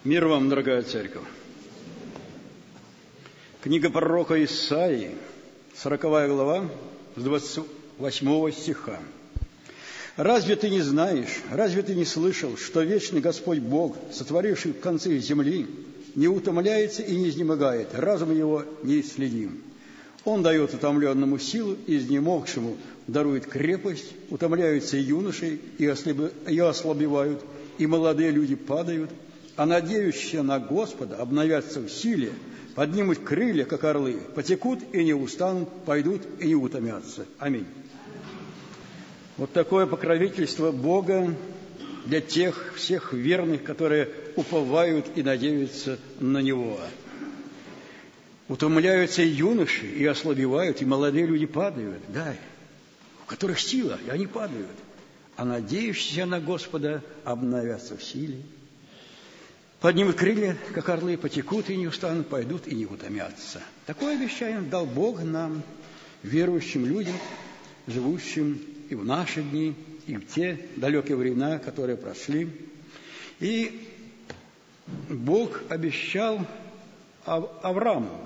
Мир вам, дорогая церковь! Книга пророка Исаии, 40 глава, с 28 стиха. «Разве ты не знаешь, разве ты не слышал, что вечный Господь Бог, сотворивший концы земли, не утомляется и не изнемогает, разум его неисследим? Он дает утомленному силу, изнемогшему дарует крепость, утомляются и юноши, и ослабевают, и молодые люди падают, а надеющиеся на Господа обновятся в силе, поднимут крылья, как орлы, потекут и не устанут, пойдут и не утомятся». Аминь. Вот такое покровительство Бога для тех всех верных, которые уповают и надеются на Него. Утомляются и юноши, и ослабевают, и молодые люди падают, да, у которых сила, и они падают. А надеющиеся на Господа обновятся в силе, поднимут крылья, как орлы, потекут и не устанут, пойдут и не утомятся. Такое обещание дал Бог нам, верующим людям, живущим и в наши дни, и в те далекие времена, которые прошли. И Бог обещал Аврааму,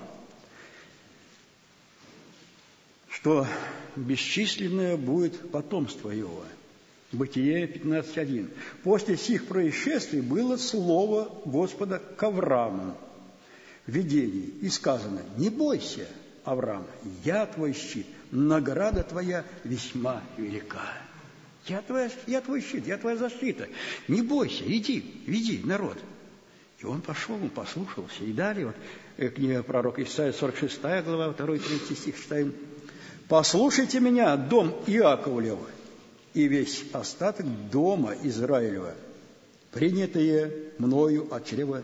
что бесчисленное будет потомство его. Бытие 15:1. После сих происшествий было слово Господа к Аврааму в видении, и сказано: «Не бойся, Авраам, я твой щит, награда твоя весьма велика». Я твой щит, я твоя защита. Не бойся, иди, веди народ. И он пошел, он послушался. И далее, вот, книга пророка Исаия, 46 глава, 2-3 стих читаем. «Послушайте меня, дом Иаковлев, и весь остаток дома Израилева, принятые мною от чрева,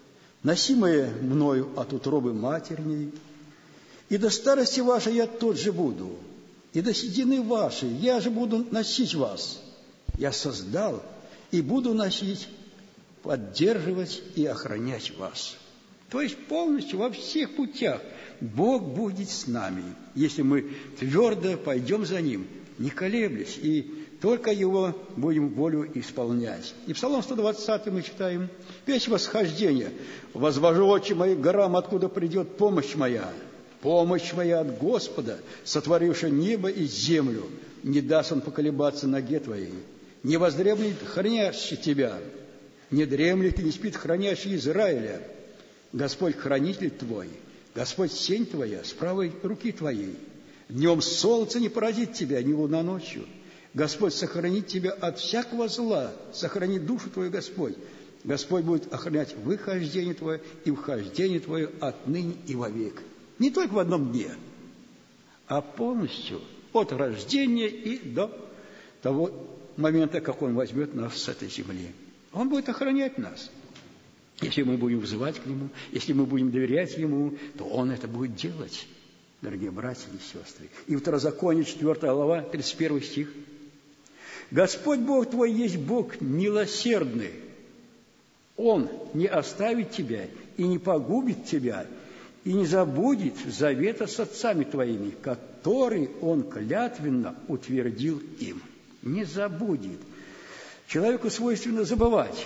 носимые мною от утробы матерней, и до старости вашей я тот же буду, и до седины вашей я же буду носить вас. Я создал и буду носить, поддерживать и охранять вас». То есть полностью во всех путях Бог будет с нами, если мы твердо пойдем за Ним, не колеблясь, и только Его будем волю исполнять. И Псалом 120 мы читаем: «Песнь восхождения, возвожу очи мои к горам, откуда придет помощь моя. Помощь моя от Господа, сотворившего небо и землю. Не даст Он поколебаться ноге твоей. Не воздремлет хранящий тебя, не дремлет и не спит хранящий Израиля. Господь хранитель твой, Господь сень твоя с правой руки твоей. Днем солнце не поразит тебя, ни луна ночью. Господь сохранит тебя от всякого зла, сохранит душу твою Господь. Господь будет охранять выхождение твое и вхождение твое отныне и вовек». Не только в одном дне, а полностью от рождения и до того момента, как Он возьмет нас с этой земли. Он будет охранять нас. Если мы будем взывать к Нему, если мы будем доверять Ему, то Он это будет делать, дорогие братья и сестры. И Второзаконие, 4 глава, 31 стих. «Господь Бог твой есть Бог милосердный. Он не оставит тебя и не погубит тебя, и не забудет завета с отцами твоими, который Он клятвенно утвердил им». Не забудет. Человеку свойственно забывать.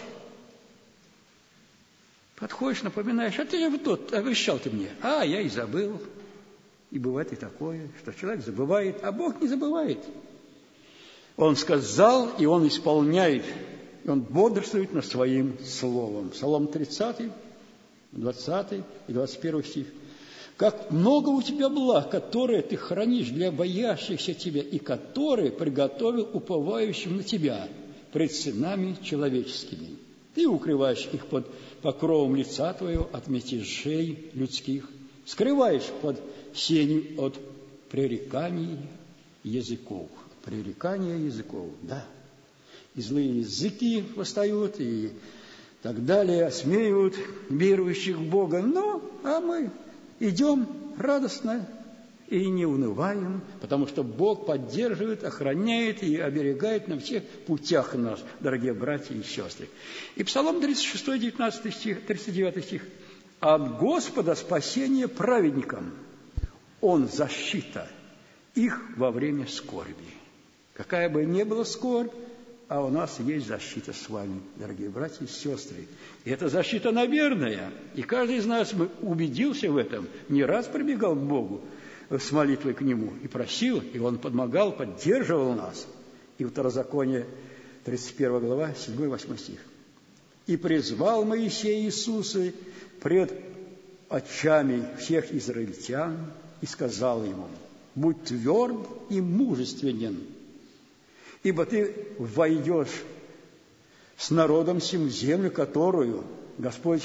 Подходишь, напоминаешь: «А ты же тот, обещал ты мне». «А, я и забыл». И бывает и такое, что человек забывает, а Бог не забывает. Он сказал, и Он исполняет. Он бодрствует над Своим Словом. Псалом 30, 20 и 21 стих. «Как много у тебя благ, которые ты хранишь для боящихся тебя, и которые приготовил уповающим на тебя пред сынами человеческими. Ты укрываешь их под покровом лица твоего от мятежей людских, скрываешь под сенью от пререканий языков». Пререкания языков, да. И злые языки восстают, и так далее, осмеивают верующих в Бога. А мы идем радостно и не унываем, потому что Бог поддерживает, охраняет и оберегает на всех путях нас, дорогие братья и сестры. И Псалом 36, 19 стих, 39 стих. «От Господа спасение праведникам, Он защита их во время скорби». Какая бы ни была скорбь, а у нас есть защита с вами, дорогие братья и сестры. И эта защита, наверное, и каждый из нас убедился в этом, не раз прибегал к Богу с молитвой к Нему и просил, и Он помогал, поддерживал нас. И Второзаконие, 31 глава, 7-8 стих. «И призвал Моисей Иисуса пред очами всех израильтян и сказал ему: будь тверд и мужественен, ибо ты войдешь с народом сим в землю, которую Господь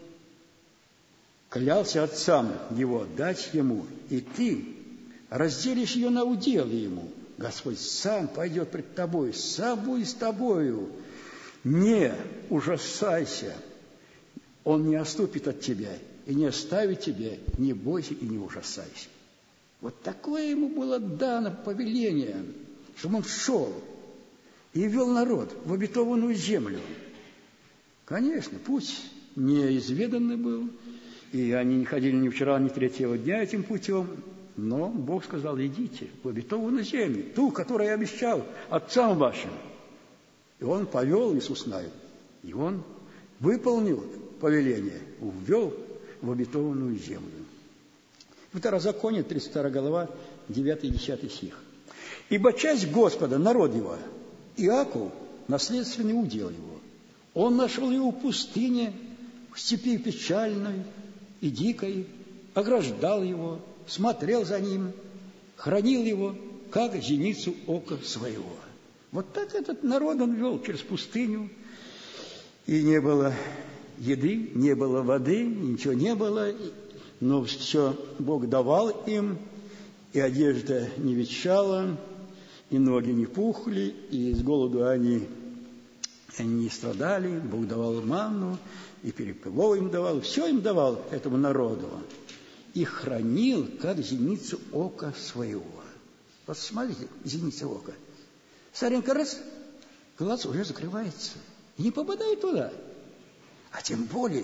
клялся отцам его дать ему, и ты разделишь ее на уделы ему. Господь сам пойдет пред тобой, сам будет с тобою. Не ужасайся, Он не отступит от тебя и не оставит тебя, не бойся и не ужасайся». Вот такое ему было дано повеление, чтобы он шел и вел народ в обетованную землю. Конечно, путь неизведанный был, и они не ходили ни вчера, ни третьего дня этим путем, но Бог сказал: идите в обетованную землю, ту, которую я обещал отцам вашим. И Он повел Иисус Навин, и Он выполнил повеление, ввел в обетованную землю. Второзаконие, 32 глава, 9 и 10 стих. «Ибо часть Господа, народ его, Иаков, наследственный удел его. Он нашел его в пустыне, в степи печальной и дикой, ограждал его, смотрел за ним, хранил его, как зеницу ока своего». Вот так этот народ он вел через пустыню, и не было еды, не было воды, ничего не было, но все Бог давал им, и одежда не ветшала, и ноги не пухли, и с голоду они не страдали. Бог давал манну, и перепелов им давал, все им давал этому народу, и хранил, как зеницу ока своего. Вот смотрите, зеница ока. Старенько раз, глаз уже закрывается, и не попадает туда. А тем более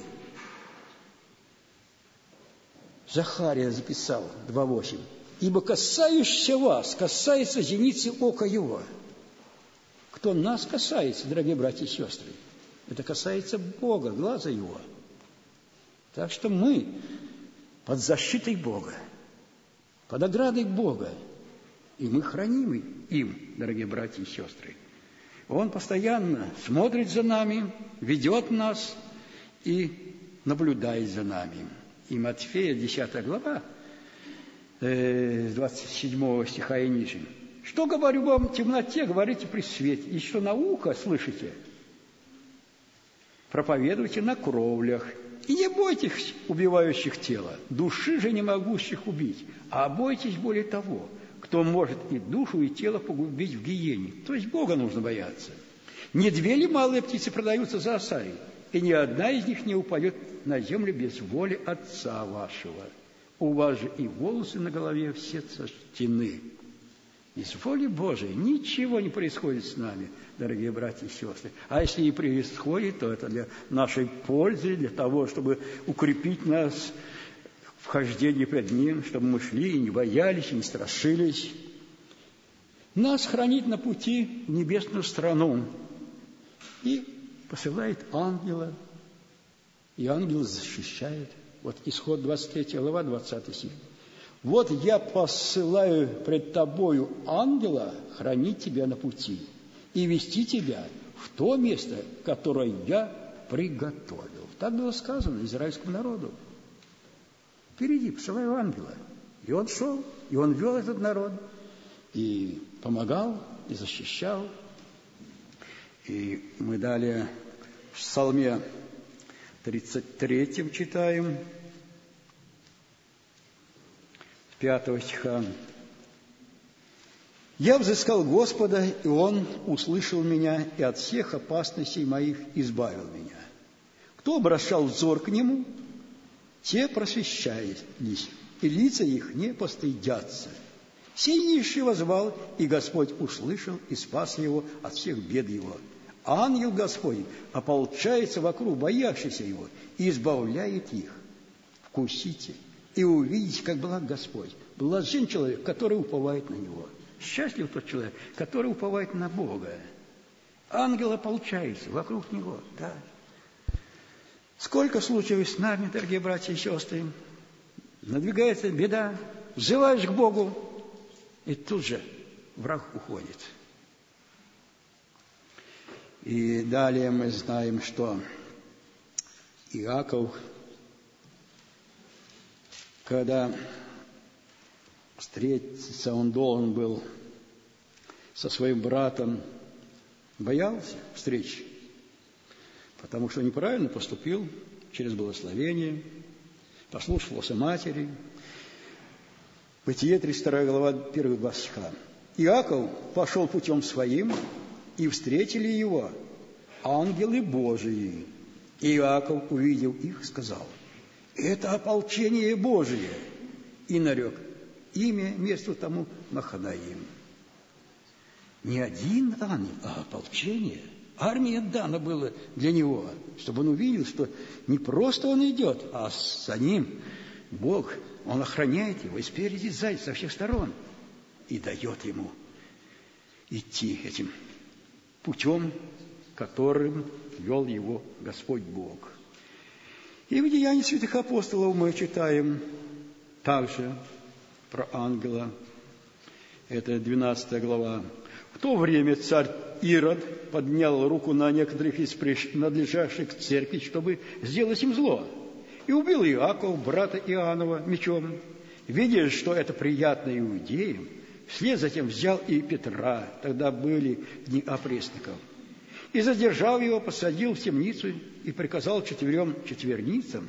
Захария записал 2:8. «Ибо касающийся вас, касается зеницы ока его». Кто нас касается, дорогие братья и сестры? Это касается Бога, глаза Его. Так что мы под защитой Бога, под оградой Бога, и мы хранимы им, дорогие братья и сестры. Он постоянно смотрит за нами, ведет нас и наблюдает за нами. И Матфея, 10 глава, 27 стиха и ниже. «Что говорю вам в темноте, говорите при свете, и что на ухо слышите, проповедуйте на кровлях. И не бойтесь убивающих тело, души же не могущих убить, а бойтесь более того, кто может и душу, и тело погубить в гиене». То есть Бога нужно бояться. «Не 2 ли малые птицы продаются за осарий, и ни одна из них не упадет на землю без воли Отца вашего. У вас же и волосы на голове все сочтены». Без воли Божией ничего не происходит с нами, дорогие братья и сестры. А если и происходит, то это для нашей пользы, для того, чтобы укрепить нас в хождении пред Ним, чтобы мы шли и не боялись, и не страшились. Нас хранит на пути в небесную страну и посылает ангела, и ангел защищает. Вот Исход 23 глава, 20 стих. «Вот я посылаю пред тобою ангела хранить тебя на пути и вести тебя в то место, которое я приготовил». Так было сказано израильскому народу. Впереди посылаю ангела. И он шел, и он вел этот народ, и помогал, и защищал. И мы далее в Псалме 33 читаем, 5 стиха. «Я взыскал Господа, и Он услышал меня, и от всех опасностей моих избавил меня. Кто обращал взор к Нему, те просвещались, и лица их не постыдятся. Сильнейший возвал, и Господь услышал и спас его от всех бед его. Ангел Господень ополчается вокруг боящихся Его и избавляет их. Вкусите и увидите, как благ Господь. Блажен человек, который уповает на Него. Счастлив тот человек, который уповает на Бога. Ангелы ополчаются вокруг него. Да. Сколько случаев с нами, дорогие братья и сестры, надвигается беда, взываешь к Богу, и тут же враг уходит. И далее мы знаем, что Иаков, когда встретиться он должен был со своим братом, боялся встречи, потому что неправильно поступил через благословение, послушался матери. Бытие, 32 глава, 1-2 стиха. Иаков пошел путем своим, и встретили его ангелы Божии. Иаков, увидев их, сказал: это ополчение Божие, и нарек имя месту тому Маханаим. Не один ангел, а ополчение. Армия дана была для него, чтобы он увидел, что не просто он идет, а за ним Бог, Он охраняет его и спереди, и сзади, со всех сторон, и дает ему идти этим путем, которым вел его Господь Бог. И в Деянии святых апостолов мы читаем также про ангела. Это 12 глава. В то время царь Ирод поднял руку на некоторых из принадлежавших к церкви, чтобы сделать им зло, и убил Иакова, брата Иоаннова, мечом. Видя, что это приятно иудеям, вслед затем взял и Петра, тогда были дни опресноков, и, задержав его, посадил в темницу и приказал 4 четверницам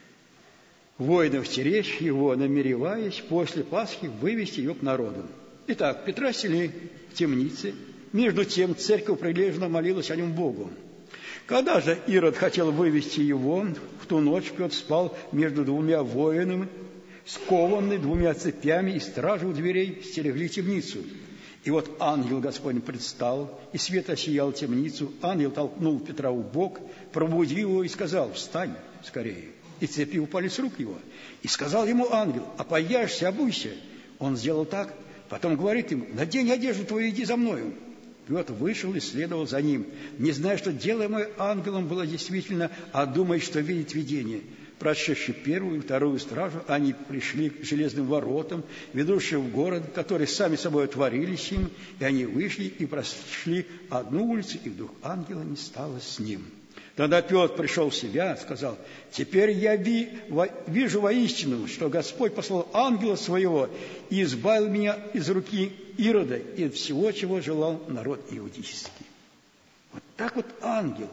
воинов стеречь его, намереваясь после Пасхи вывести его к народу. Итак, Петра сели в темнице. Между тем церковь прилежно молилась о нем Богу. Когда же Ирод хотел вывести его, в ту ночь Петр спал между 2 воинами, скованный 2 цепями, и стражи у дверей стерегли темницу. И вот ангел Господень предстал, и свет осиял темницу. Ангел толкнул Петра в бок, пробудил его и сказал: встань скорее. И цепи упали с рук его. И сказал ему ангел: опояшься, обуйся. Он сделал так. Потом говорит ему: надень одежду твою, иди за мною. Петр вышел и следовал за ним, не зная, что делаемое ангелом было действительно, а думая, что видит видение. Прошедши 1-ю и 2-ю стражу, они пришли к железным воротам, ведущим в город, которые сами собой отворились им, и они вышли и прошли одну улицу, и вдруг ангела не стало с ним. Тогда Петр пришел в себя, сказал: теперь я вижу воистину, что Господь послал ангела своего и избавил меня из руки Ирода и от всего, чего желал народ иудейский. Вот так вот ангел.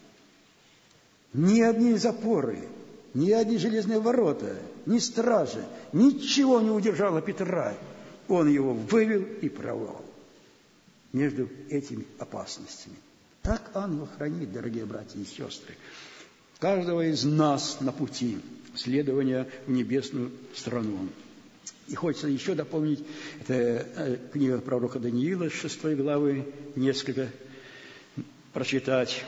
Ни одни запоры, ни одни железные ворота, ни стражи, ничего не удержало Петра. Он его вывел и провел между этими опасностями. Так ангел хранит, дорогие братья и сестры, каждого из нас на пути следования в небесную страну. И хочется еще дополнить, это книга пророка Даниила, 6 главы, несколько прочитать,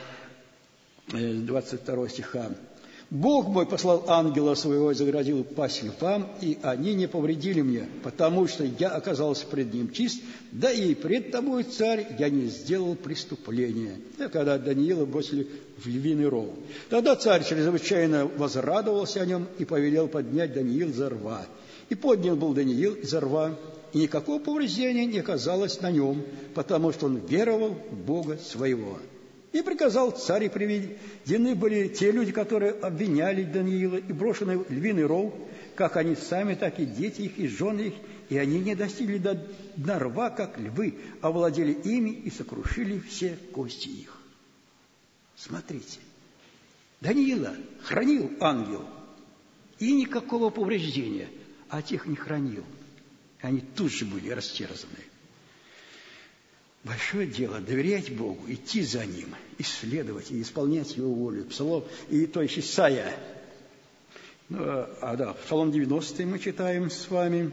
22 стиха. «Бог мой послал ангела своего и заградил пасть львам, и они не повредили мне, потому что я оказался пред ним чист, да и пред тобой, царь, я не сделал преступления». Это когда Даниила бросили в львиный ров. Тогда царь чрезвычайно возрадовался о нем и повелел поднять Даниила за рва. И поднял был Даниил из рва, и никакого повреждения не оказалось на нем, потому что он веровал в Бога своего. И приказал царь, и приведены были те люди, которые обвиняли Даниила, и брошены в львиный ров, как они сами, так и дети их, и жены их, и они не достигли до дна рва, как львы, овладели ими и сокрушили все кости их. Смотрите, Даниила хранил ангел, и никакого повреждения, а тех не хранил. Они тут же были растерзаны. Большое дело доверять Богу, идти за Ним, исследовать и исполнять Его волю. Псалом, и то есть Исайя. Псалом 90 мы читаем с вами.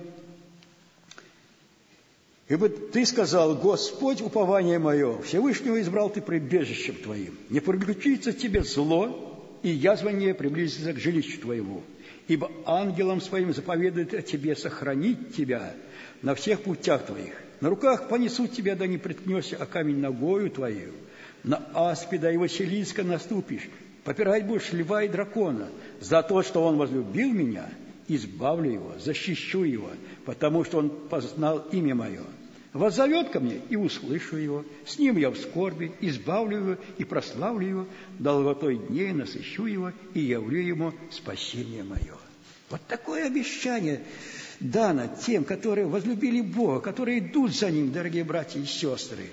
«Ибо ты сказал: Господь, упование мое, Всевышнего избрал ты прибежищем твоим. Не приключится тебе зло, и язва не приблизится к жилищу твоему. Ибо ангелом своим заповедует о тебе сохранить тебя на всех путях твоих. На руках понесут тебя, да не приткнешься о камень ногою твою. На аспида и Василиска наступишь, попирать будешь льва и дракона. За то, что он возлюбил меня, избавлю его, защищу его, потому что он познал имя мое. Воззовет ко мне, и услышу его. С ним я в скорби, избавлю его и прославлю его. Долготой дней насыщу его и явлю ему спасение мое. Вот такое обещание дано тем, которые возлюбили Бога, которые идут за Ним, дорогие братья и сестры.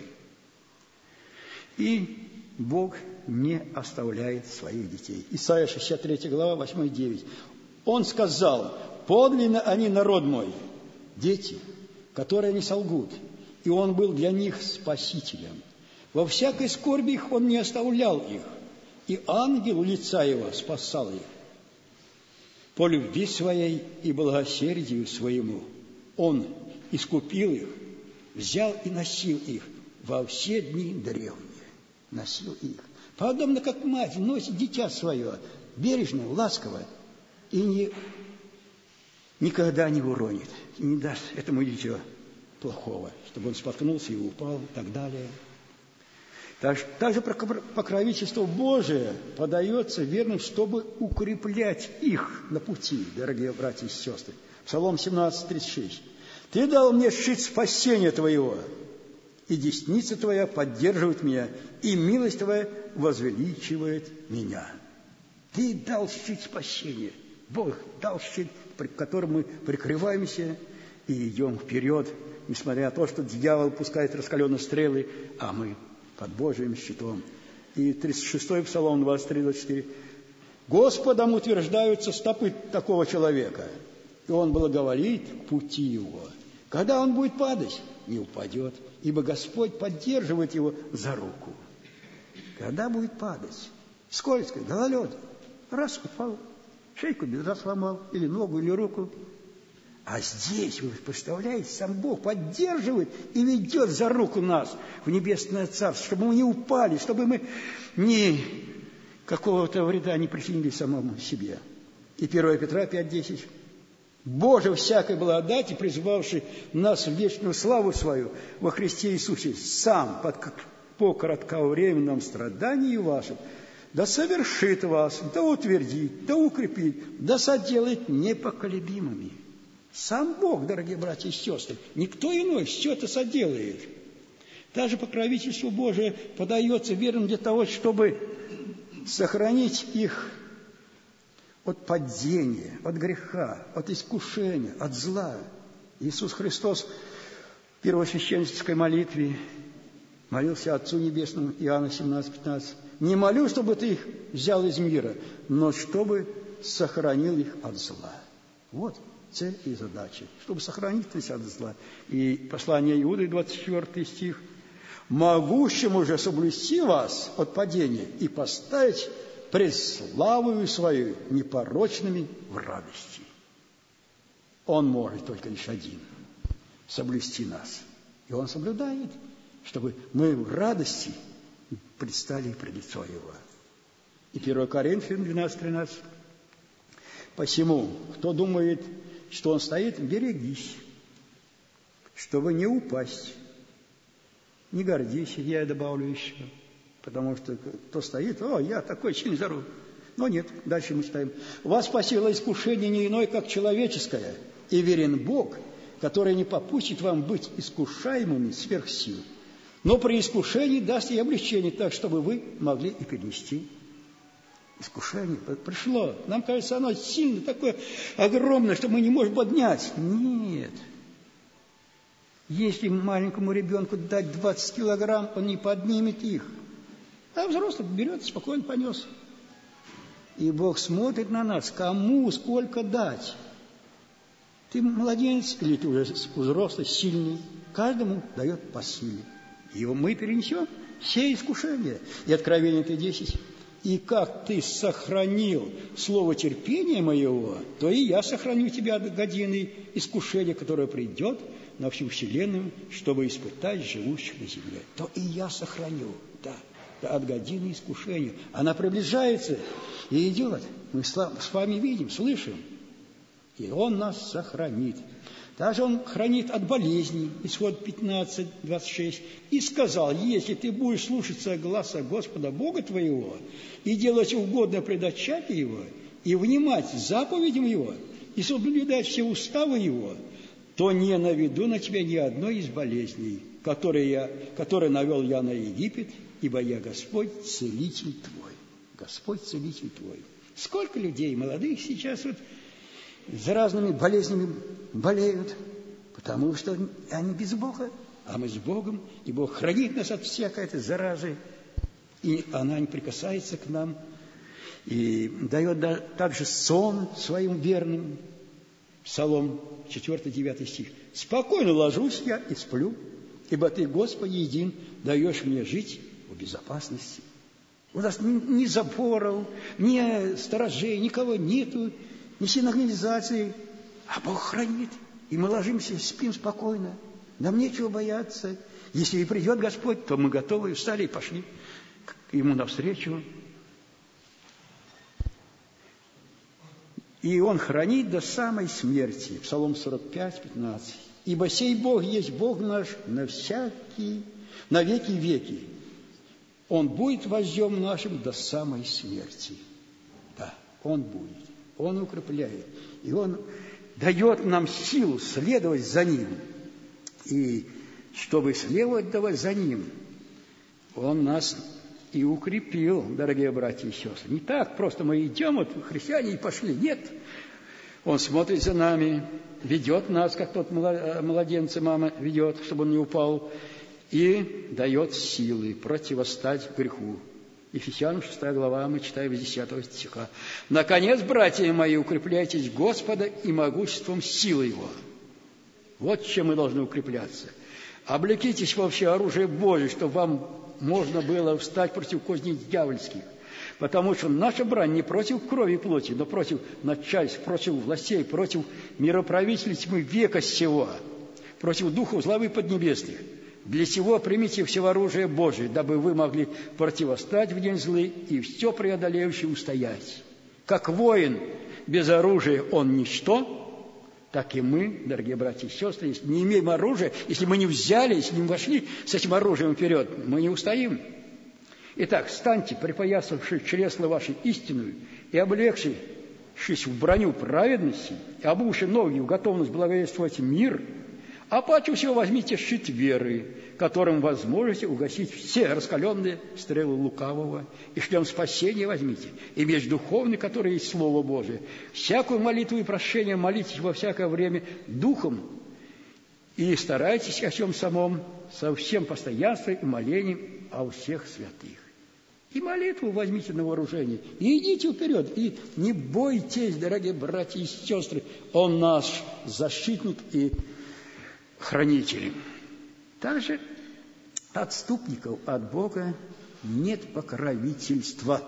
И Бог не оставляет своих детей. Исайя 63 глава, 8 и 9. Он сказал: «Подлинно они народ мой, дети, которые не солгут, и Он был для них спасителем. Во всякой скорби их Он не оставлял их, и ангел лица Его спасал их. По любви Своей и благосердию Своему Он искупил их, взял и носил их во все дни древние». Носил их. Подобно как мать носит дитя свое, бережно, ласково, и никогда не уронит, и не даст этому дитю плохого, чтобы он споткнулся и упал, и так далее. Также покровительство Божие подается верным, чтобы укреплять их на пути, дорогие братья и сестры. Псалом 17:36. «Ты дал мне щит спасения Твоего, и десница Твоя поддерживает меня, и милость Твоя возвеличивает меня». Ты дал щит спасения. Бог дал щит, которым мы прикрываемся и идем вперед, несмотря на то, что дьявол пускает раскаленные стрелы, а мы под Божьим щитом. И 36-й Псалом 23-24. «Господом утверждаются стопы такого человека, и он благоволит к пути его. Когда он будет падать, не упадет, ибо Господь поддерживает его за руку». Когда будет падать? Скользко, гололед. Раз упал, шейку бедра сломал, или ногу, или руку. А здесь, вы представляете, сам Бог поддерживает и ведет за руку нас в небесное царство, чтобы мы не упали, чтобы мы ни какого-то вреда не причинили самому себе. И 1 Петра 5:10. «Боже всякой благодати, призвавший нас в вечную славу свою во Христе Иисусе, сам по кратковременном страдании вашем, да совершит вас, да утвердит, да укрепит, да соделает непоколебимыми». Сам Бог, дорогие братья и сестры, никто иной все это соделает. Даже покровительство Божие подается верным для того, чтобы сохранить их от падения, от греха, от искушения, от зла. Иисус Христос в первосвященнической молитве молился Отцу Небесному, Иоанна 17:15. «Не молю, чтобы ты их взял из мира, но чтобы сохранил их от зла». Вот цель и задача, чтобы сохранить их от зла. И послание Иуды, 24 стих. «Могущему же соблюсти вас от падения и поставить пред славою свою непорочными в радости». Он может только лишь один – соблюсти нас. И Он соблюдает, чтобы мы в радости предстали пред лицо Его. И 1 Коринфянам 12:13. «Посему, кто думает, что он стоит, берегись, чтобы не упасть. Не гордись», я добавлю еще, потому что кто стоит, я такой сильный, здоровый. Но нет, дальше мы читаем. «Вас спасило искушение не иное, как человеческое, и верен Бог, который не попустит вам быть искушаемыми сверх сил, но при искушении даст и облегчение, так, чтобы вы могли и перенести». Искушение пришло. Нам кажется, оно сильно такое огромное, что мы не можем поднять. Нет. Если маленькому ребенку дать 20 килограмм, он не поднимет их. А взрослый берет, спокойно понес. И Бог смотрит на нас, кому сколько дать. Ты младенец или ты уже взрослый, сильный. Каждому дает по силе. И мы перенесем все искушения. И Откровение 3:10. «И как ты сохранил слово терпения моего, то и я сохраню тебя до годины искушения, которое придет на всю вселенную, чтобы испытать живущих на земле». То и я сохраню, да, от годины искушения. Она приближается и идет. Мы с вами видим, слышим. И Он нас сохранит. Также Он хранит от болезней, исход 15, 26. «И сказал, если ты будешь слушаться гласа Господа Бога твоего и делать угодно пред очами Его, и внимать заповедям Его, и соблюдать все уставы Его, то не наведу на тебя ни одной из болезней, которые навел я на Египет, ибо я Господь, целитель твой». Господь, целитель твой. Сколько людей молодых сейчас вот за разными болезнями болеют, потому что они без Бога, а мы с Богом, и Бог хранит нас от всякой этой заразы, и она не прикасается к нам, и дает также сон своим верным. Псалом 4-9 стих. «Спокойно ложусь я и сплю, ибо Ты, Господи, един, даешь мне жить в безопасности». У нас ни запоров, ни сторожей, никого нету, ни сигнализации, а Бог хранит. И мы ложимся, спим спокойно. Нам нечего бояться. Если и придет Господь, то мы готовы, встали и пошли Ему навстречу. И Он хранит до самой смерти. Псалом 45, 15. «Ибо сей Бог есть Бог наш на веки веки. Он будет вождем нашим до самой смерти». Да, Он будет. Он укрепляет. И Он дает нам силу следовать за Ним. И чтобы следовать за Ним, Он нас и укрепил, дорогие братья и сестры. Не так просто мы идем, вот христиане, и пошли. Нет. Он смотрит за нами, ведет нас, как тот младенца мама ведет, чтобы он не упал, и дает силы противостать греху. Ефесянам 6 глава, мы читаем из 10 стиха. «Наконец, братья мои, укрепляйтесь Господа и могуществом силы Его». Вот чем мы должны укрепляться. Облекитесь во всеоружие Божие, чтобы вам можно было встать против козней дьявольских. Потому что наша брань не против крови и плоти, но против начальств, против властей, против мироправителей тьмы века сего, против духов злобы поднебесных. Для сего примите всеоружие Божие, дабы вы могли противостать в день злый и все преодолеющий устоять. Как воин без оружия он ничто, так и мы, дорогие братья и сестры, если не имеем оружия, если мы не взяли, если не вошли с этим оружием вперед, мы не устоим. Итак, встаньте, припоясавши чресла вашей истинную и облегшись в броню праведности, и обувши ноги в готовность благовествовать мир, а паче всего возьмите щит веры, которым вы сможете угасить все раскаленные стрелы лукавого, и шлем спасения возьмите, и меч духовный, который есть Слово Божие. Всякую молитву и прошение молитесь во всякое время духом, и старайтесь о чем самом, со всем постоянством и молением о всех святых. И молитву возьмите на вооружение, и идите вперед, и не бойтесь, дорогие братья и сестры, Он наш защитник и хранитель. Также отступников от Бога нет покровительства.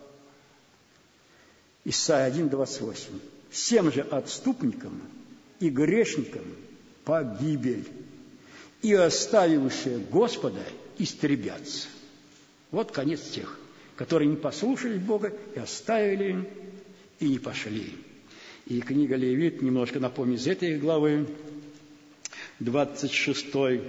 Исайя 1:28. Всем же отступникам и грешникам погибель, и оставившие Господа истребятся. Вот конец тех, которые не послушались Бога и оставили, и не пошли. И книга Левит, немножко напомню из этой главы, 26.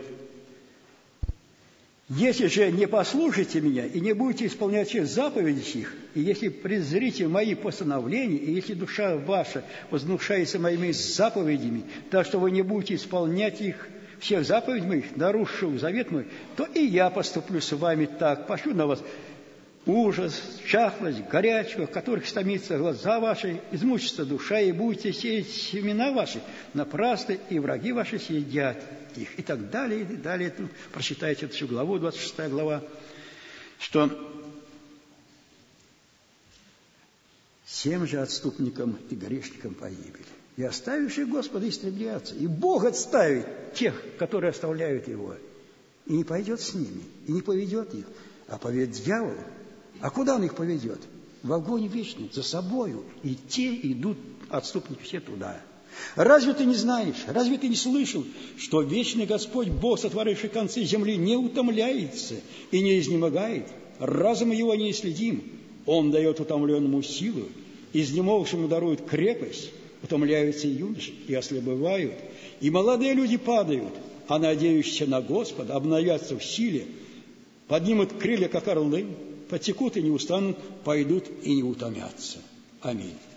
«Если же не послушаете меня и не будете исполнять все заповеди их, и если презрите мои постановления, и если душа ваша возгнушается моими заповедями, так что вы не будете исполнять их, всех заповедей моих, нарушив завет мой, то и я поступлю с вами так, пошлю на вас ужас, чахлость, горячку, в которых стомится глаза ваши, измучится душа, и будете сеять семена ваши напрасно, и враги ваши съедят их». И так далее, и далее. Тут прочитайте эту всю главу, 26 глава, что всем же отступникам и грешникам погибель, и оставившие Господа истребляются. И Бог отставит тех, которые оставляют Его, и не пойдет с ними, и не поведет их, а поведет дьявол. А куда он их поведет? В огонь вечный, за собою. И те идут, отступники все, туда. Разве ты не знаешь, разве ты не слышал, что вечный Господь, Бог, сотворивший концы земли, не утомляется и не изнемогает? Разум его не исследим. Он дает утомленному силу, изнемогшему дарует крепость, утомляются и юноши, и ослабевают, И молодые люди падают, а надеющиеся на Господа обновятся в силе, поднимут крылья, как орлы, потекут и не устанут, пойдут и не утомятся. Аминь.